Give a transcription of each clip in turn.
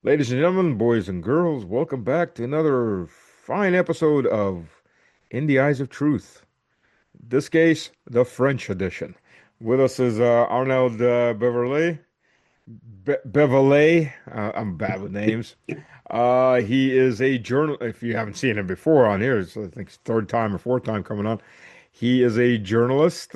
Ladies and gentlemen, boys and girls, welcome back to another fine episode of In the Eyes of Truth. This case, the French edition. With us is Arnold Beverley. I'm bad with names. He is a journal. If you haven't seen him before on here, it's I think it's third time or fourth time coming on. He is a journalist.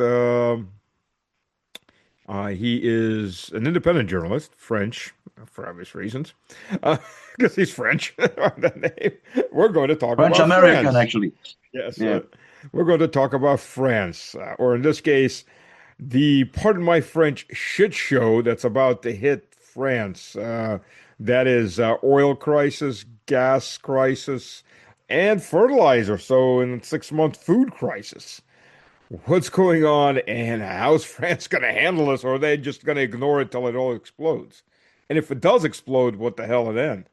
He is an independent journalist, French, for obvious reasons, because he's French. The name. We're going to talk French about American, France. actually. Yes, Yeah. we're going to talk about France, or in this case, the, pardon my French, shit show that's about to hit France. That is oil crisis, gas crisis, and fertilizer. So, in 6 month food crisis. What's going on and how's France going to handle this, or are they just going to ignore it till it all explodes? And if it does explode, what the hell then?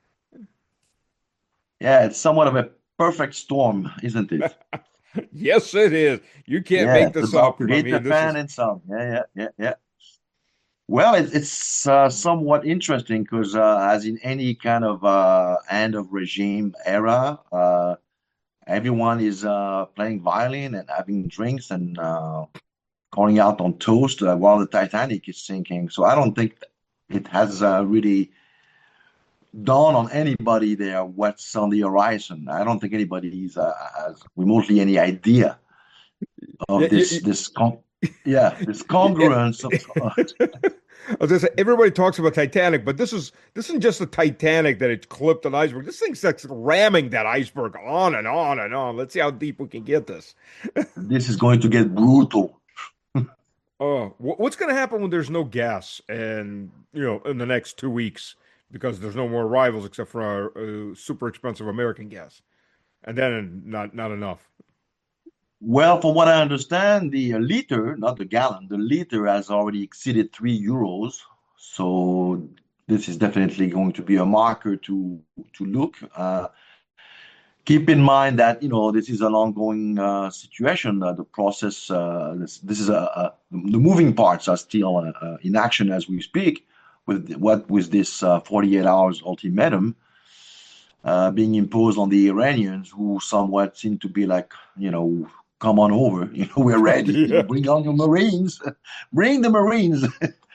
Yeah, it's somewhat of a perfect storm, isn't it? Yes, it is. You can't Yeah, make it's this about up. to I hit the mean, this fan is and some. Yeah. Well, it's somewhat interesting because, as in any kind of end of regime era, everyone is playing violin and having drinks and calling out on toast while the Titanic is sinking. So I don't think it has really dawn on anybody there what's on the horizon. I don't think anybody has remotely any idea yeah, of this yeah. congruence of I was gonna say everybody talks about Titanic, but this isn't just the Titanic that it clipped an iceberg. This thing's like ramming that iceberg on and on and on. Let's see how deep we can get this. this is going to get brutal. Oh, what's going to happen when there's no gas and, in the next 2 weeks because there's no more rivals except for our super expensive American gas, and then not enough. Well, from what I understand, the liter, not the gallon, the liter has already exceeded €3. So this is definitely going to be a marker to look. Keep in mind that this is an ongoing situation. The process, this is the moving parts are still in action as we speak. With this 48 hours ultimatum being imposed on the Iranians, who somewhat seem to be like, come on over. We're ready. Yeah. Bring on your Marines, bring the Marines.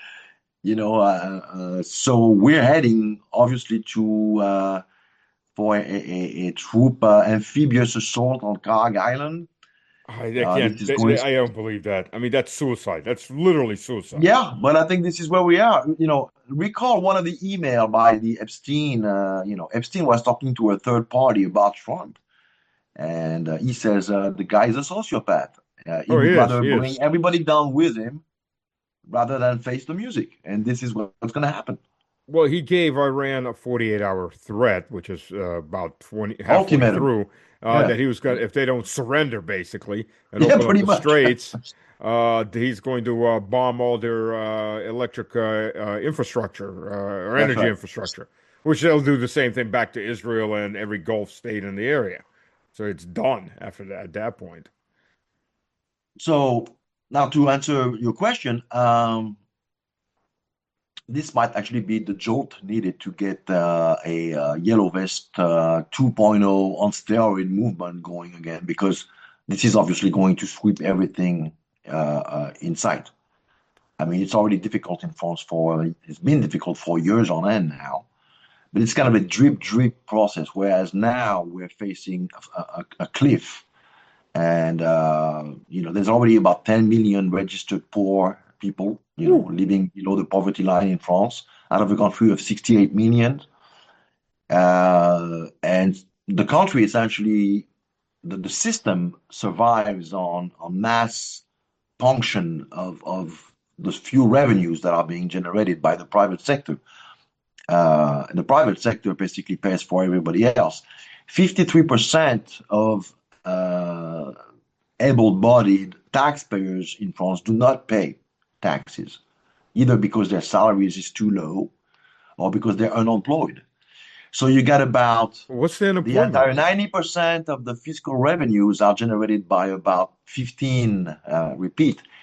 So we're heading obviously to for a troop amphibious assault on Kag Island. I This can't. is going, I don't believe that. I mean, that's suicide. That's literally suicide. yeah, but I think this is where we are. Recall one of the email by the Epstein. Epstein was talking to a third party about Trump, and he says the guy is a sociopath. He Oh, he would is. rather He bring is. everybody down with him rather than face the music. And this is what's going to happen. Well, he gave Iran a 48-hour threat, which is about 20 halfway Ultimatum. through, Yeah, that he was going if they don't surrender basically and yeah, open up pretty the much. straits, he's going to bomb all their electric infrastructure or That's energy right. infrastructure, which they'll do the same thing back to Israel and every Gulf state in the area. So it's done after that at that point. So now to answer your question, this might actually be the jolt needed to get a Yellow Vest 2.0 on steroid movement going again, because this is obviously going to sweep everything in sight. I mean, it's already difficult in France it's been difficult for years on end now, but it's kind of a drip drip process. Whereas now we're facing a cliff, and there's already about 10 million registered poor people, Woo. living below the poverty line in France, out of a country of 68 million. And the country essentially, the system survives on mass function of the few revenues that are being generated by the private sector. The private sector basically pays for everybody else. 53% of able-bodied taxpayers in France do not pay taxes, either because their salaries is too low or because they're unemployed. So you got about What's the the entire unemployment? 90% of the fiscal revenues are generated by about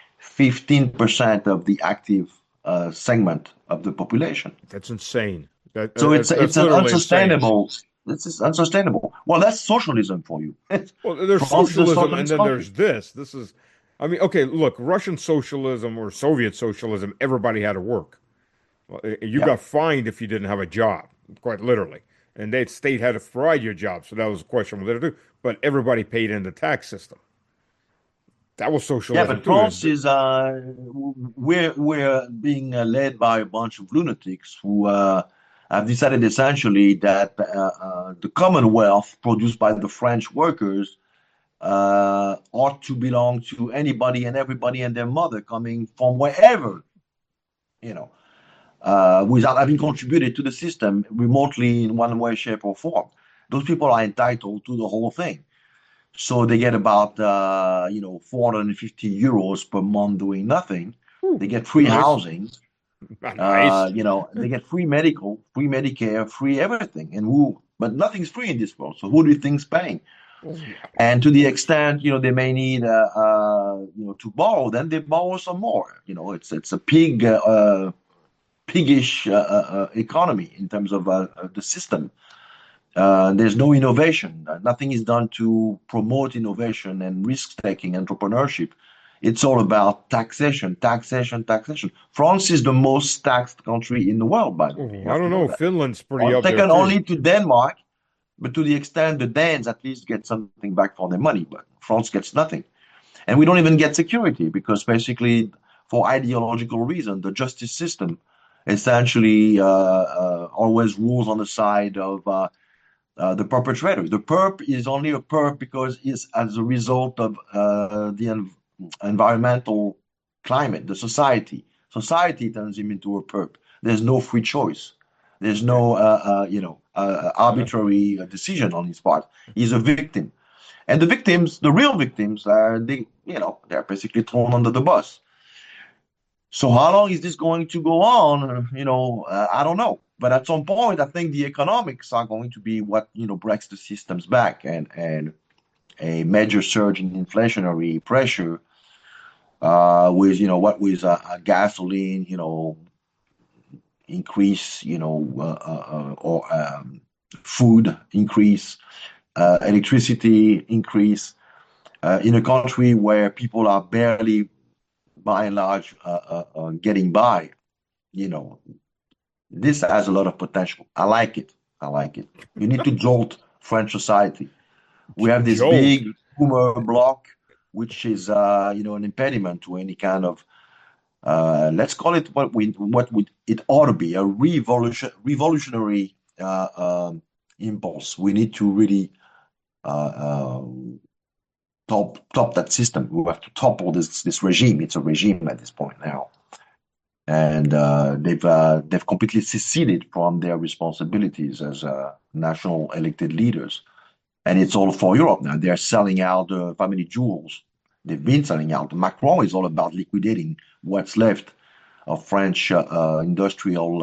15% of the active segment of the population. That's insane. So it's That's an literally insane. unsustainable. This is unsustainable. Well, that's socialism for you. Well, there's France is a socialism, and socialist then country. there's this. This is, I mean, okay, look, Russian socialism or Soviet socialism, everybody had to work. Well, you Yeah. got fined if you didn't have a job, quite literally. And the state had to provide you a job. So that was a question whether to do. But everybody paid in the tax system. That was Yeah, socialism but too. France is we're being led by a bunch of lunatics who have decided essentially that the Commonwealth produced by the French workers ought to belong to anybody and everybody and their mother coming from wherever, you know, without having contributed to the system remotely in one way, shape, or form. Those people are entitled to the whole thing. So they get about 450 euros per month doing nothing. Whew, They get free nice. housing. Nice. They get free medical, free Medicare, free everything. But nothing's free in this world. So who do you think's paying? Oh, yeah. And to the extent they may need to borrow, then they borrow some more. It's a piggish economy in terms of the system. There's no innovation. Nothing is done to promote innovation and risk-taking entrepreneurship. It's all about taxation, taxation, taxation. France is the most taxed country in the world, by the way. Oh, You I have to don't know know. that. Finland's pretty up there Second too. only to Denmark, but to the extent the Danes at least get something back for their money, but France gets nothing. And we don't even get security because basically, for ideological reason, the justice system essentially always rules on the side of the perpetrator. The perp is only a perp because it's as a result of the environmental climate, the society. Society turns him into a perp. There's no free choice. There's Yeah. no, arbitrary decision on his part. He's a victim, and the victims, the real victims, they're basically thrown under the bus. So how long is this going to go on? I don't know. But at some point, I think the economics are going to be what breaks the systems back, and a major surge in inflationary pressure with what with gasoline, increase, or food increase, electricity increase in a country where people are barely, by and large, getting by. You know, this has a lot of potential. I like it. I like it. You need to jolt French society. We have this Jolt. big boomer block, which is an impediment to any kind of let's call it what would it ought to be a revolutionary impulse. We need to really top that system. We have to topple this regime. It's a regime at this point now, and they've completely seceded from their responsibilities as national elected leaders. And it's all for Europe now. They're selling out family jewels. They've been selling out. Macron is all about liquidating what's left of French industrial,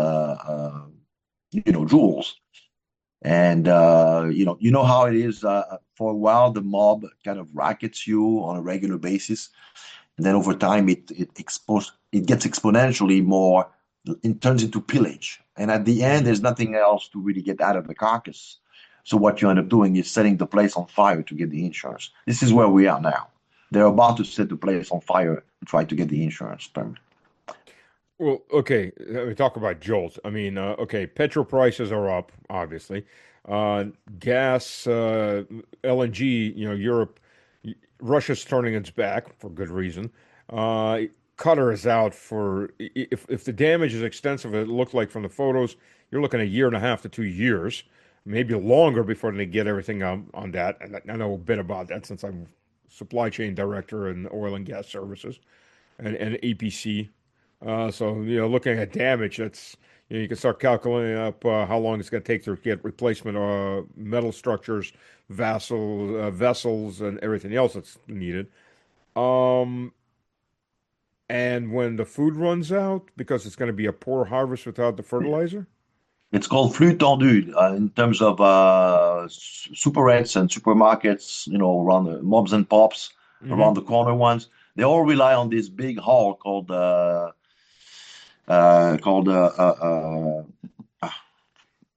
jewels. And you know how it is. For a while, the mob kind of rackets you on a regular basis, and then over time, it gets exponentially more. It turns into pillage, and at the end, Mhm. there's nothing else to really get out of the carcass. So what you end up doing is setting the place on fire to get the insurance. This is where we are now. They're about to set the place on fire to try to get the insurance permit. Well, okay, let me talk about Jolt. I mean, okay, petrol prices are up, obviously. Uh, Gas, LNG, Europe, Russia's turning its back for good reason. Uh, Qatar is out for, if the damage is extensive, it looked like from the photos, you're looking at a year and a half to 2 years, maybe longer before they get everything on that. And I know a bit about that since I'm supply chain director in oil and gas services and EPC. So, looking at damage, that's, you can start calculating up how long it's going to take to get replacement metal structures, vessels, and everything else that's needed. Um, and when the food runs out, because it's going to be a poor harvest without the fertilizer. It's called flux tendu in terms of superettes and supermarkets, around the mobs and pops, around Hmm. the corner ones. They all rely on this big hall called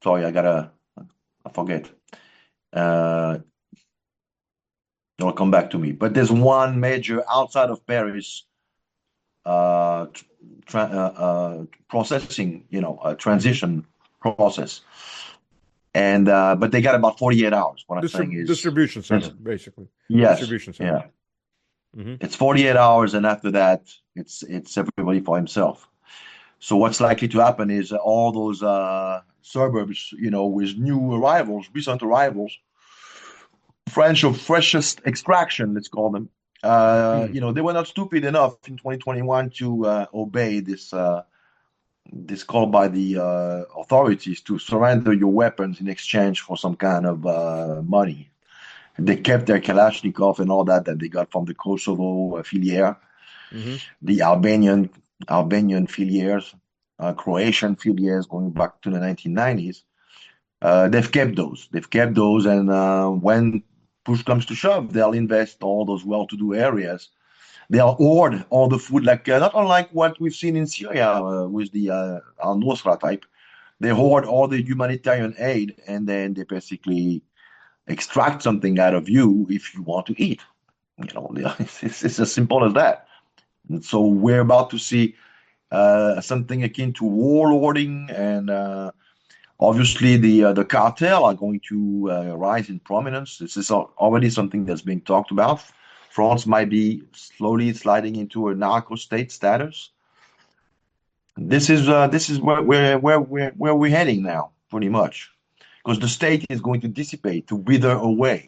Sorry, I forget. Uh, it'll come back to me. But there's one major outside of Paris uh, processing, Hmm. transition process. And but they got about 48 hours. What I'm saying is, Distribution center, basically. yes, Distribution center. yeah, Hmm. it's 48 hours, and after that, it's everybody for himself. So what's likely to happen is all those suburbs, with new arrivals, recent arrivals, French of freshest extraction, let's call them. Hmm. They were not stupid enough in 2021 to obey this call by the authorities to surrender your weapons in exchange for some kind of money. They kept their Kalashnikov and all that they got from the Kosovo filiere, Hmm. the Albanian filières, Croatian filières going back to the 1990s. They've kept those. They've kept those, and when push comes to shove, they'll invest all those well-to-do areas. They'll hoard all the food, like not unlike what we've seen in Syria with the al-Nusra type. They hoard all the humanitarian aid, and then they basically extract something out of you if you want to eat. It's as simple as that. And so we're about to see something akin to warlording, and obviously the cartel are going to rise in prominence. This is already something that's being talked about. France might be slowly sliding into a narco state status. This is where we're heading now, pretty much, because the state is going to dissipate, to wither away.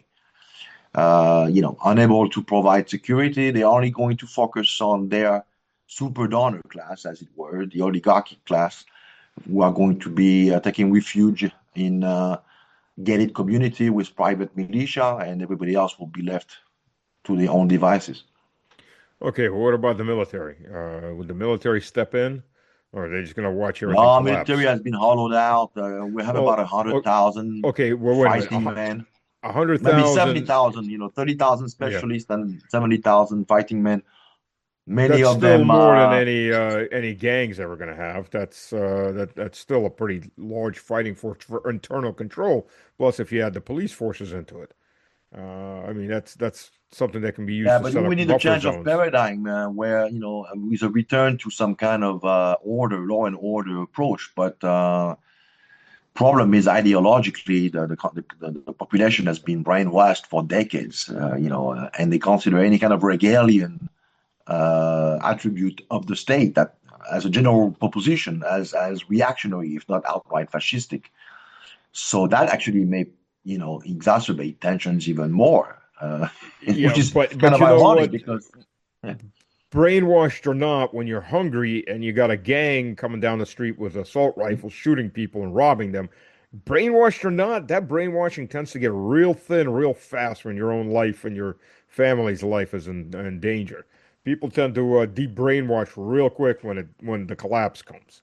Unable to provide security, they're only going to focus on their super donor class, as it were, the oligarchic class, who are going to be taking refuge in gated community with private militia, and everybody else will be left to their own devices. Okay, well, what about the military? Would the military step in, or are they just going to watch everything No, military collapse? has been hollowed out. We have about Well, a hundred thousand okay, well, wait a minute. fighting men, A hundred maybe thousand, 70,000. 30,000 yeah, specialists and 70,000 fighting men. Many that's of still them, more than any gangs ever going to have. That's still a pretty large fighting force for internal control. Plus, if you add the police forces into it, I mean that's something that can be used yeah, to but set we up need a buffer change of zones. paradigm where, with a return to some kind of law and order approach. But problem is ideologically, the population has been brainwashed for decades, and they consider any kind of regalian attribute of the state that, as a general proposition, as reactionary, if not outright fascistic. So that actually may, exacerbate tensions even more, which Yeah, is kind but of you know ironic what? because, yeah, Brainwashed or not, when you're hungry and you got a gang coming down the street with assault rifles shooting people and robbing them, brainwashed or not, that brainwashing tends to get real thin real fast when your own life and your family's life is in danger. People tend to de-brainwash real quick when the collapse comes.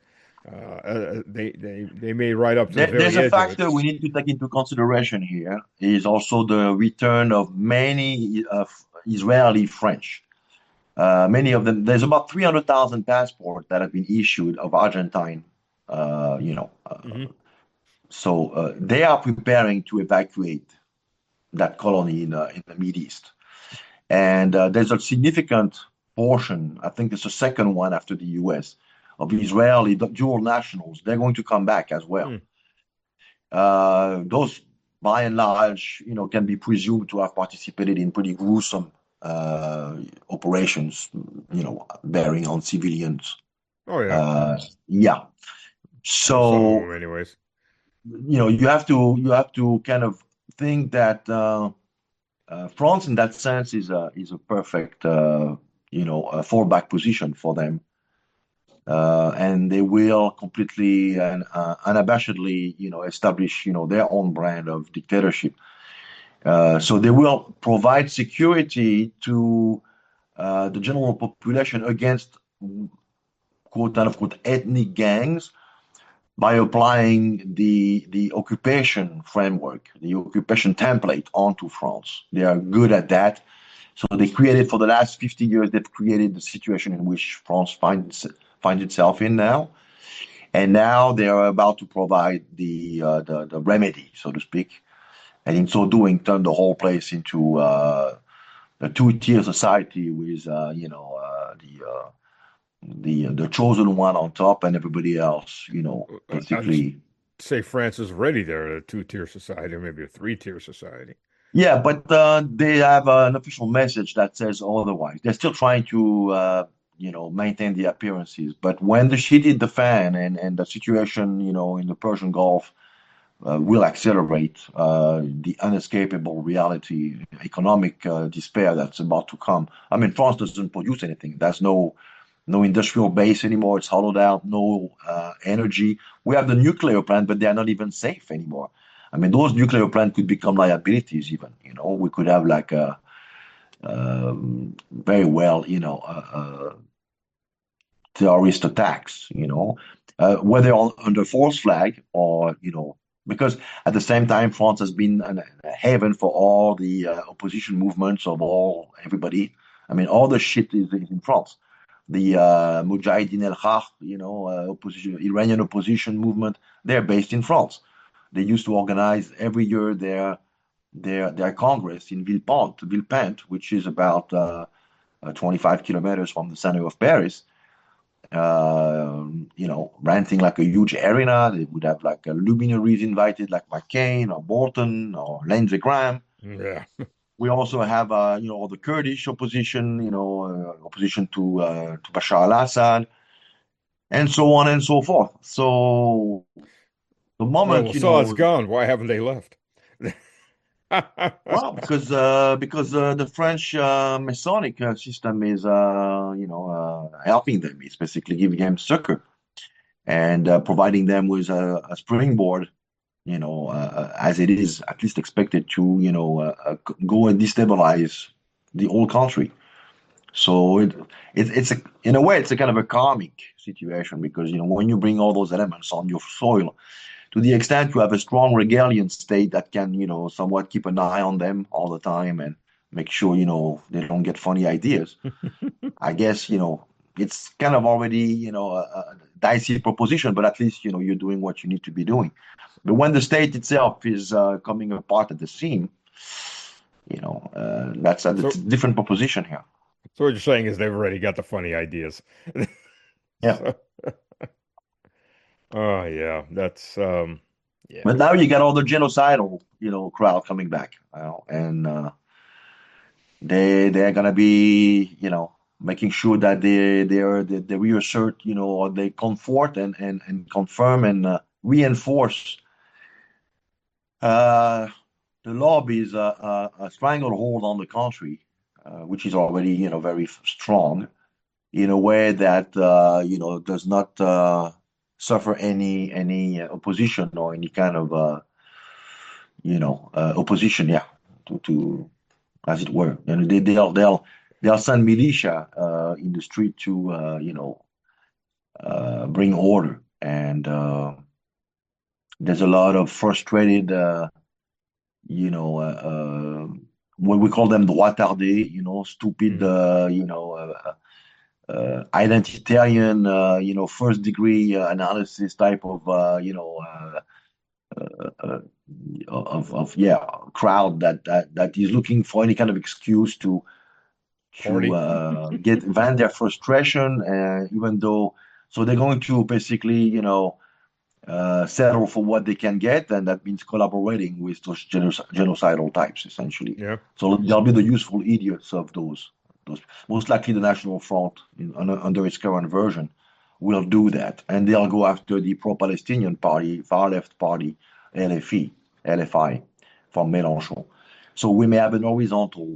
They may ride up to the there's very a edge of it. factor we need to take into consideration here is also the return of many Israeli French. Many of them, there's about 300,000 passports that have been issued of Argentine, uh, you know. Hmm. So they are preparing to evacuate that colony in the Middle East. And there's a significant portion, I think it's the second one after the US, of Israeli dual nationals. They're going to come back as well. Those, by and large, can be presumed to have participated in pretty gruesome operations, bearing on civilians. Oh yeah, Uh, yeah. well, some of So, them anyways. you have to kind of think that France, in that sense, is a perfect a fallback position for them, and they will completely and unabashedly establish their own brand of dictatorship. So they will provide security to the general population against quote unquote ethnic gangs by applying the occupation framework, the occupation template onto France. They are good at that. So they created, for the last 50 years, they've created the situation in which France finds itself in now. And now they are about to provide the remedy, so to speak, and in so doing, turn the whole place into a two-tier society with the chosen one on top and everybody else, I'd basically. say France is already there, a two-tier society, or maybe a three-tier society. Yeah, but they have an official message that says otherwise. They're still trying to, maintain the appearances. But when the shit hit the fan and the situation, in the Persian Gulf will accelerate the unescapable reality, economic despair that's about to come. I mean, France doesn't produce anything. There's no industrial base anymore. It's hollowed out. No energy. We have the nuclear plant, but they are not even safe anymore. I mean, those nuclear plants could become liabilities. Even we could have like a very well, terrorist attacks. Whether under false flag or because at the same time France has been a haven for all the opposition movements of all everybody. I mean, all the shit is in France. The Mujahideen al-Haq, opposition, Iranian opposition movement, they're based in France. They used to organize every year their congress in Villepinte, which is about 25 kilometers from the center of Paris. Renting like a huge arena. They would have like luminaries invited, like McCain or Bolton or Lindsey Graham. Yeah. We also have, the Kurdish opposition, opposition to Bashar al-Assad, and so on and so forth. So the Well, moment, Assad's gone. Why haven't they left? well, because the French Masonic system is, helping them. It's basically giving them succor and providing them with a springboard, as it is at least expected to, go and destabilize the whole country. So it's in a way it's a kind of a karmic situation because when you bring all those elements on your soil, to the extent you have a strong Hegelian state that can somewhat keep an eye on them all the time and make sure they don't get funny ideas. I guess it's kind of already a dicey proposition, but at least you're doing what you need to be doing. But when the state itself is coming apart at the seam, that's a So, different proposition here. so what you're saying is they've already got the funny ideas. Yeah. So, oh yeah, that's yeah. But now you got all the genocidal, crowd coming back, and they're gonna be, making sure that they reassert, or they comfort and confirm and reinforce uh, the lobby's a stranglehold on the country, which is already, very strong in a way that does not suffer any opposition or any kind of opposition, yeah, to as it were. And they'll send militia in the street to bring order. And there's a lot of frustrated, you know, uh, uh, what we call them droitardés, stupid, Mhm. identitarian, first degree analysis type of, uh, yeah, crowd that is looking for any kind of excuse to Party. get vent their frustration, even though so they're going to basically settle for what they can get, and that means collaborating with those genocidal types essentially. Yeah. So they'll be the useful idiots of those. Most likely, the National Front, under its current version, will do that, and they'll go after the pro-Palestinian party, far left party, LFI, from Mélenchon. So we may have an horizontal,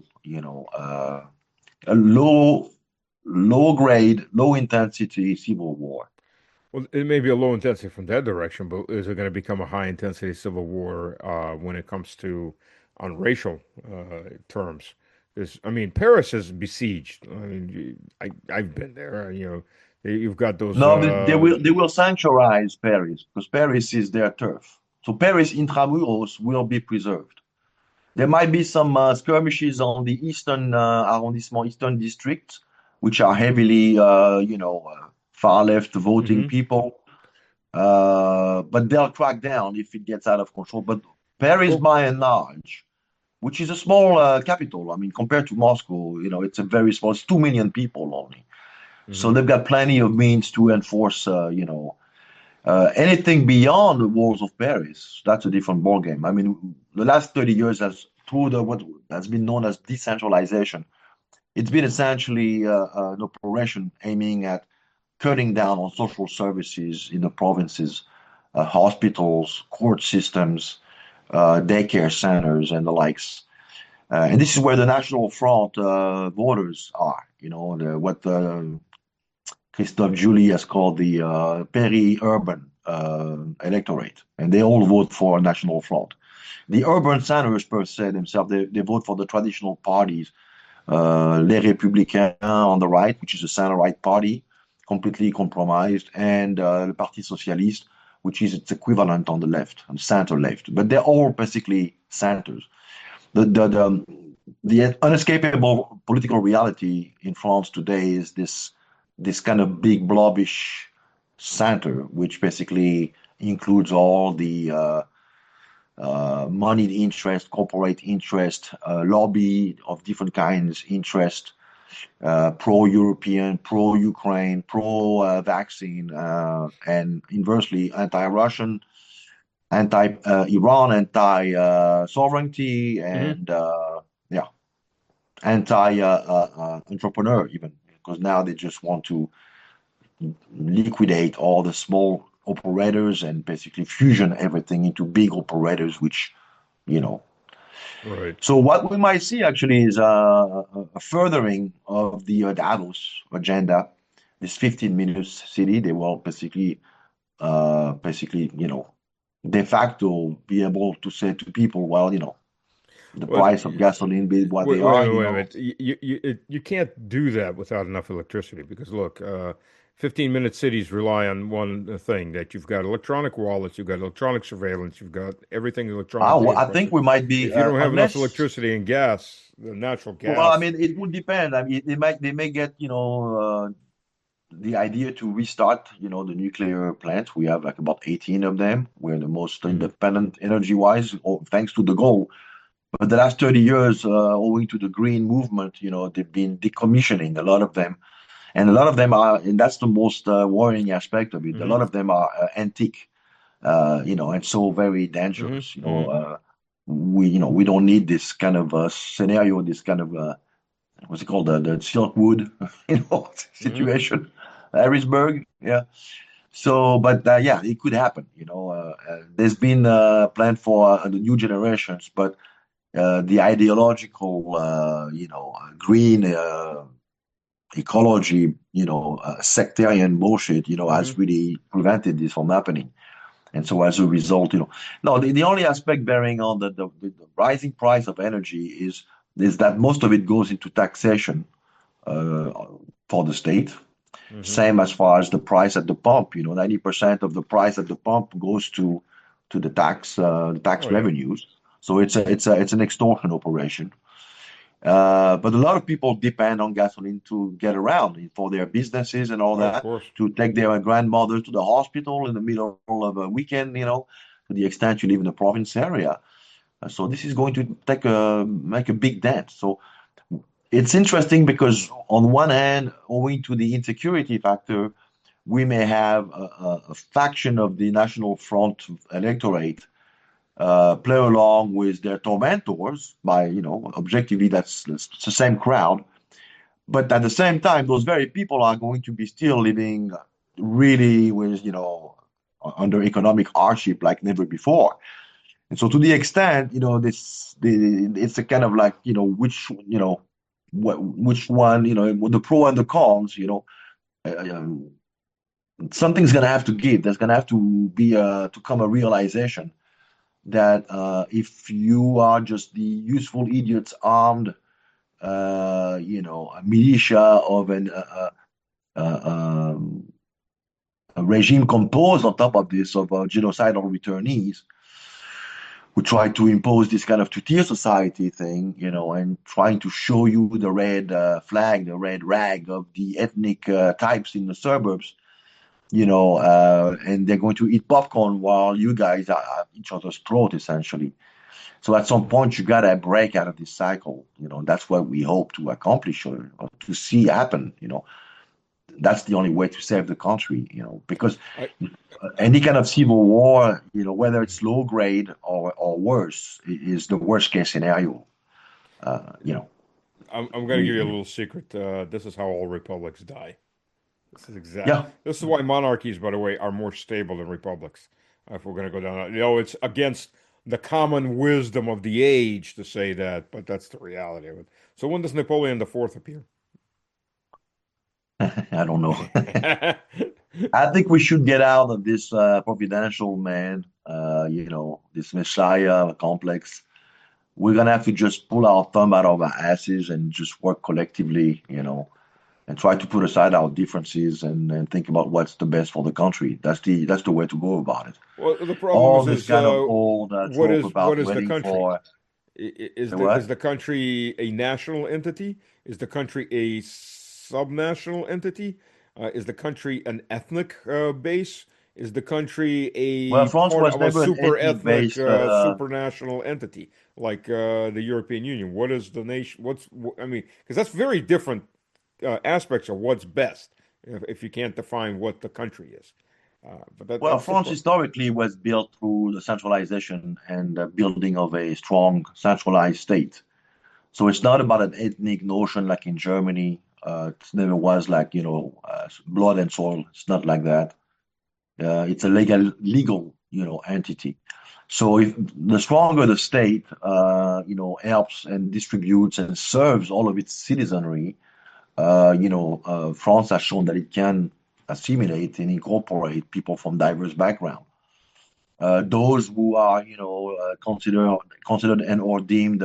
a low grade, low intensity civil war. Well, it may be a low intensity from that direction, but is it going to become a high intensity civil war when it comes to on racial terms? I mean, Paris is besieged. I mean, I've been there. You've got those. No, they will sanctuarize Paris because Paris is their turf. So Paris intramuros will be preserved. There might be some skirmishes on the eastern arrondissement, eastern district, which are heavily, far left voting Mhm. people. But they'll crack down if it gets out of control. But Paris, Well, by and large, which is a small capital, I mean, compared to Moscow, it's a very small, it's 2 million people only. So mhm. they've got plenty of means to enforce, anything beyond the walls of Paris. That's a different ballgame. I mean, the last 30 years has through the what has been known as decentralization. It's been essentially an operation aiming at cutting down on social services in the provinces, hospitals, court systems, daycare centers, and the likes. And this is where the National Front voters are. What Christophe Joly has called the peri-urban electorate, and they all vote for National Front. The urban centers, per se, themselves, they vote for the traditional parties. Les Républicains on the right, which is a center-right party, completely compromised, and the Parti Socialiste, which is its equivalent on the left, on center-left. But they're all basically centers. The unescapable political reality in France today is this kind of big blobbish center, which basically includes all the moneyed interest, corporate interest, lobby of different kinds, interest, pro-European, pro-Ukraine, pro-vaccine, and inversely anti-Russian, anti-Iran, anti-sovereignty, Mhm. and yeah, anti-entrepreneur even, because now they just want to liquidate all the small operators and basically fusion everything into big operators, which, you know. Right. So what we might see actually is a furthering of the Davos agenda. This 15 minutes city, they will basically, de facto be able to say to people, well, the Well, price of gasoline be what they wait a are, minute, wait a minute. You can't do that without enough electricity because look, 15-minute cities rely on one thing that you've got electronic wallets, you've got electronic surveillance, you've got everything electronically I think encrypted. we might be, If you don't have enough unless. electricity and gas, the natural Well, I gas. mean, it would depend. I mean, they may get, the idea to restart, the nuclear plants. We have like about 18 of them. We're the most Mhm. independent energy-wise, thanks to the goal. But the last 30 years, owing to the green movement, they've been decommissioning a lot of them. And a lot of them are, and that's the most worrying aspect of it. A Hmm. lot of them are antique, and so very Hmm. dangerous. Hmm. We don't need this kind of scenario, this kind of what's it called, the Silkwood, Hmm. situation, Harrisburg, yeah. So, but yeah, it could happen. There's been a plan for the new generations, but the ideological, green ecology, sectarian bullshit, has Hmm. really prevented this from happening. And so as a result, no, the only aspect bearing on the rising price of energy is that most of it goes into taxation uh, for the state. Hmm. Same as far as the price at the pump. 90% of the price at the pump goes to the tax Oh yeah. revenues. So it's an extortion operation. But a lot of people depend on gasoline to get around for their businesses and all Oh, of that, course. to take their grandmother to the hospital in the middle of a weekend, to the extent you live in the province area. So this is going to make a big dent. So it's interesting because on one hand, owing to the insecurity factor, we may have a faction of the National Front electorate play along with their tormentors by, objectively, that's the same crowd. But at the same time, those very people are going to be still living really with, under economic hardship like never before. And so to the extent, it's a kind of like, which one, with the pro and the cons, uh, um, something's going to have to give. There's going to have to be to come a realization that if you are just the useful idiots armed, a militia of um, a regime composed on top of this of genocidal returnees who try to impose this kind of two-tier society thing, and trying to show you the red flag, the red rag of the ethnic types in the suburbs. and they're going to eat popcorn while you guys are at each other's throat, essentially. So at some point, you gotta break out of this cycle. That's what we hope to accomplish or to see happen. That's the only way to save the country. Because I, any kind of civil war, whether it's low grade or worse, is the worst case scenario. Uh, you know, I'm going to give you a we, little secret. This is how all republics die. yeah. This is why monarchies, by the way, are more stable than republics. If we're going to go down that, it's against the common wisdom of the age to say that, but that's the reality of it. So when does Napoleon the Fourth appear? I don't know. I think we should get out of this providential man, this messiah complex. We're gonna have to just pull our thumb out of our asses and just work collectively, and try to put aside our differences and think about what's the best for the country. That's the way to go about it. Well, the problem All is, this kind of old trope what about is the waiting country? for Is what? the country a national entity? Is the country a subnational entity? Is the country an ethnic base? Is the country Well, a France part was of a never an super ethnic, ethnic-based. supranational entity like the European Union? What is the nation? I mean, because that's very different aspects of what's best if you can't define what the country is. Well, That's the France pro historically was built through the centralization and the building of a strong centralized state. So it's not about an ethnic notion like in Germany. It never was like, blood and soil. It's not like that. It's a legal, entity. So if the stronger the state, helps and distributes and serves all of its citizenry, France has shown that it can assimilate and incorporate people from diverse backgrounds. Those who are, considered and or deemed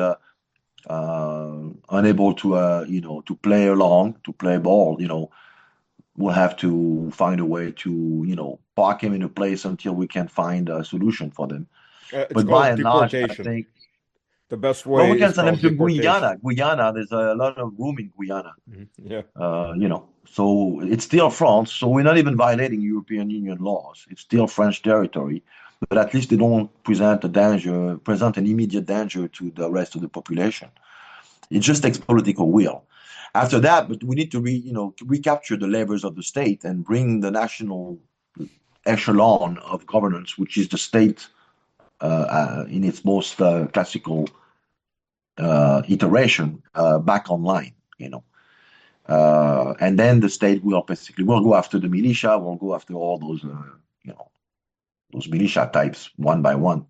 unable to, to play along, to play ball, we'll have to find a way to, park him in a place until we can find a solution for them. it's But by called and large, I deportation. think, The best well, way we is can send them called to deportation. Guyana. Guyana, there's a lot of room in Guyana. Yeah. So it's still France. So we're not even violating European Union laws. It's still French territory, but at least they don't present an immediate danger to the rest of the population. It just takes political will. After that, but we need to recapture the levers of the state and bring the national echelon of governance, which is the state in its most classical iteration, back online. And then the state will go after the militia, will go after all those those militia types one by one.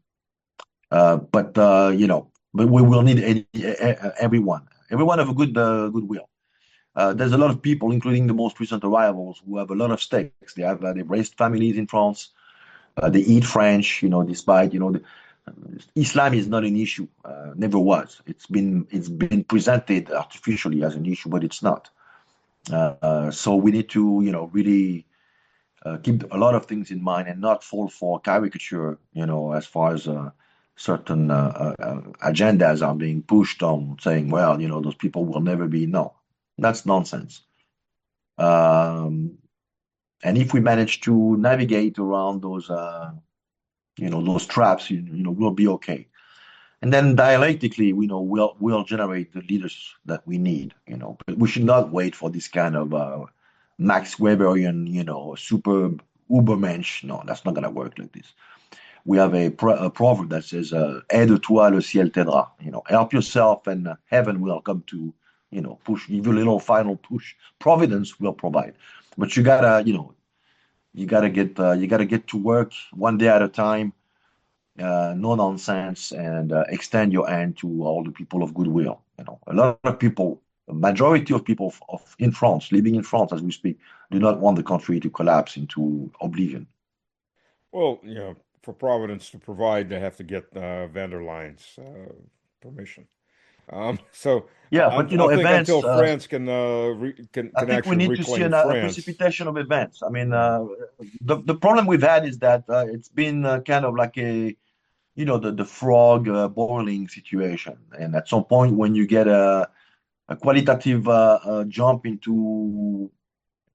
But we will need everyone have a goodwill. There's a lot of people, including the most recent arrivals, who have a lot of stakes. They've raised families in France. They eat French, despite Islam is not an issue. Never was. It's been presented artificially as an issue, but it's not. So we need to, really keep a lot of things in mind and not fall for caricature, as far as certain agendas are being pushed on, saying, well, those people will never be. No, that's nonsense. Um, and if we manage to navigate around those traps, we'll be okay. And then dialectically, we'll generate the leaders that we need. But we should not wait for this kind of Max Weberian, super Ubermensch. No, that's not gonna work like this. We have a proverb that says, "Aide-toi, le ciel t'aidera." Help yourself, and heaven will come to, push, give you a little final push. Providence will provide, but you gotta get to work one day at a time, no nonsense, and extend your hand to all the people of goodwill. A lot of people, a majority of people in France, living in France as we speak, do not want the country to collapse into oblivion. Well, for Providence to provide, they have to get van der Leyen's permission. So Yeah, but I think until events. France I can think we actually need to see reclaim a France. precipitation of events. I mean, Yeah. the problem we've had is that it's been kind of like the frog boiling situation, and at some point when you get a qualitative jump into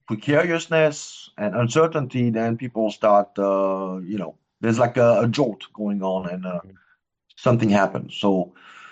precariousness and uncertainty, then people start, there's like a jolt going on and something happens. So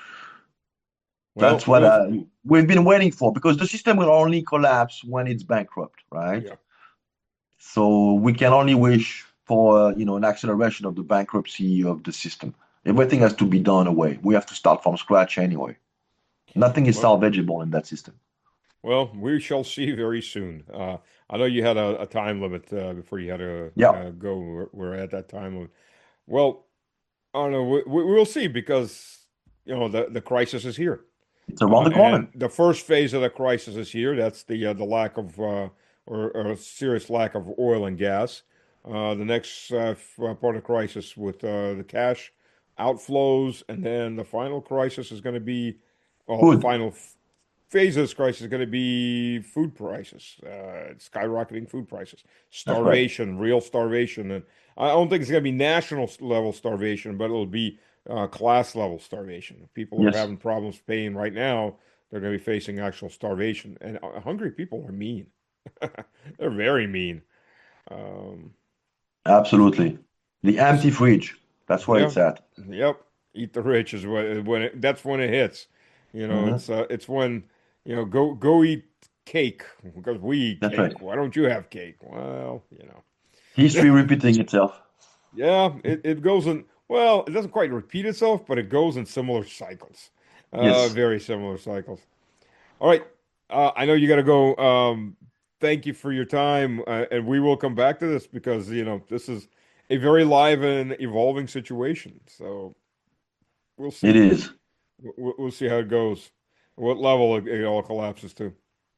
Well, that's what we've been waiting for because the system will only collapse when it's bankrupt, right? yeah. So we can only wish for, an acceleration of the bankruptcy of the system. Everything has to be done away. We have to start from scratch anyway. Nothing is Well, salvageable in that system. well, we shall see very soon. I know you had a time limit before you had to Yeah, go. We're at that time limit. Well, I don't know. We'll see because the crisis is here. it's around the And corner. the first phase of the crisis is here. That's the lack of or a serious lack of oil and gas. The next part of the crisis with the cash outflows, and then the final crisis is going to be, well, the Good. final phase of this crisis is going to be food prices, skyrocketing food prices, That's right. starvation, real starvation, and I don't think it's going to be national level starvation, but it'll be class level starvation. If people are Yes, having problems paying right now, they're going to be facing actual starvation. And hungry people are mean. They're very mean. Um, absolutely. The s- empty fridge. That's where yeah, it's at. yep. Eat the rich is that's when it hits. Hmm. It's when go eat cake because we eat That's right. cake. Why don't you have cake? Well, History repeating itself. yeah, it goes in, well, it doesn't quite repeat itself, but it goes in similar cycles. Yes, Very similar cycles. All right. I know you got to go. Thank you for your time. And we will come back to this because, this is a very live and evolving situation. So we'll it see. is. We'll see how it goes, what level it all collapses to.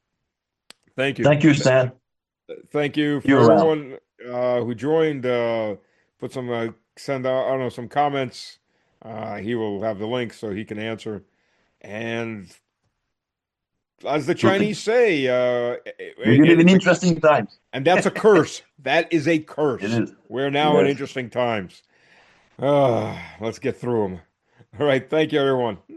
Thank you. Thank you, Stan. Thank you You're for around. everyone who joined. Put some send out, I don't know, some comments. He will have the link so he can answer. And as the Absolutely. Chinese say, We live in interesting times. and that's a curse. That is a It curse. is. We're now in Yes. interesting times. Let's get through them. All right. Thank you, everyone.